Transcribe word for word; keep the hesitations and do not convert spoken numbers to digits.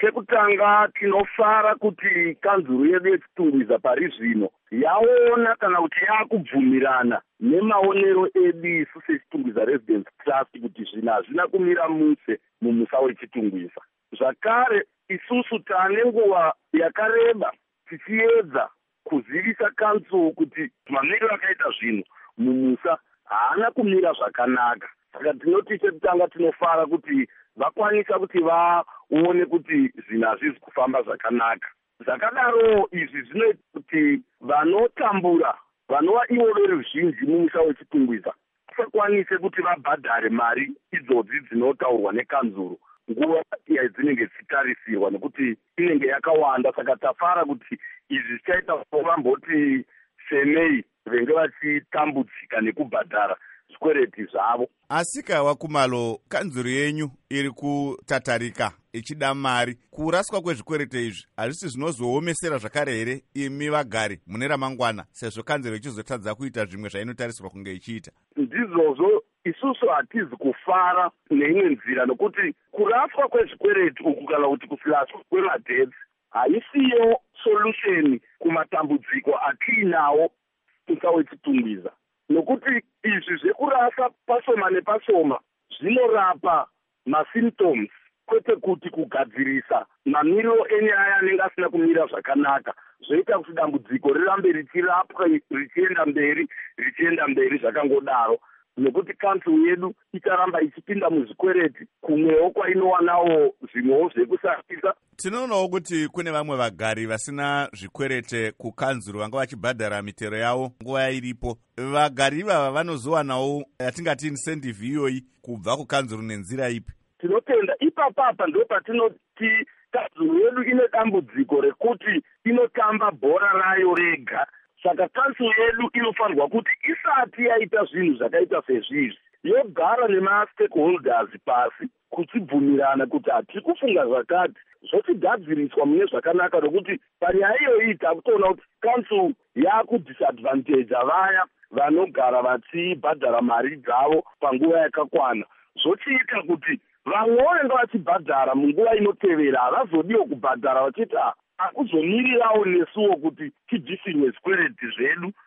Chekutanga tinofara kuti kanzuru yedu yechitungwiza pari zvino yaona kana kuti yakubvumirana nemaonero edu isu sechitungwiza Residence Trust kuti zvinhu hazvina kumira muse mumusa wechitungwiza. Zvakare isusu tane nguva yakareba tichiedza kuzivisa kanzuru kuti mamiriro akaita zvinhu mumusa haana kumira zvakanaka. Saka tinoti chekutanga tinofara kuti vakwanisa kuti vaone kuti zvinhu hazvizi kufamba zvakanaka. Zvakadaro izvi zvinoita kuti vanotambura vanova ivo veruzhinji mumusa wechitungwiza vasakwanise kuti vabhadhare mari idzodzi dzinotaurwa nekanzuru nguva yadzinenge dzichitarisirwa nekuti inenge yakawanda. Saka tafara kuti izvi zvichaita vamboti semei venge vachitambudzika nekubhadhara zvikwereti zvavo. Asika Wakumalo, kanzuru yenyu iri kutatarika ichida mari. Kuraswa kwezvikwereti izvi hazvisi zvinozoomesera zvakare here imi vagari mune ramangwana, sezvo kanzuru ichizotadza kuita zvimwe zvainotarisirwa kunge ichiita? Ndizvozvo isusu hatizi kufara neimwe nzira, nokuti kuraswa kwezvikwereti uku kana kuti kuraswa kwemadebts haisiyo solution kumatambudziko atiinawo musa wechitungwiza, nokuti izvi zvekurasa pashoma nepashoma zvinorapa masymptoms kwete kuti kugadzirisa mamiriro enyaya anenge asina kumira zvakanaka, zvoita kuti dambudziko rirambe richirapwa richienda mberi richienda mberi zvakangodaro, nekuti kanzuru yedu icharamba ichipinda muzvikwereti kumwewo kwainowanawo zvimwewo zvekusasisa. Tinoonawo kuti kune vamwe vagari vasina zvikwerete kukanzuru vanga vachibhadhara mitero yavo nguva iripo. Vagari ivava vanozowanawo yatingati incentive iyoyi kubva kukanzuru nenzira ipi? Tinotenda ipapapa ndo patinoti kanzuru yedu ine dambudziko rekuti inotamba bhora rayo rega. Saka kanzuru yedu inofanirwa kuti isati yaita zvinhu zvakaita sezvizvi yogara nemastakeholders pasi kuchibvumirana kuti hatiri kufunga zvakati zvochigadziriswa mune zvakanaka, nokuti panyaya iyoyi takutoona kuti kanzuru yakudhisadvantage vaya vanogara vachibhadhara mari dzavo panguva yakakwana, zvochiita kuti vamwe vanenge vachibhadhara munguva inotevera havazodiwo kubhadhara vachiti hakuzomirirawo nesuwo kuti tibvisinwe zvikwereti zvedu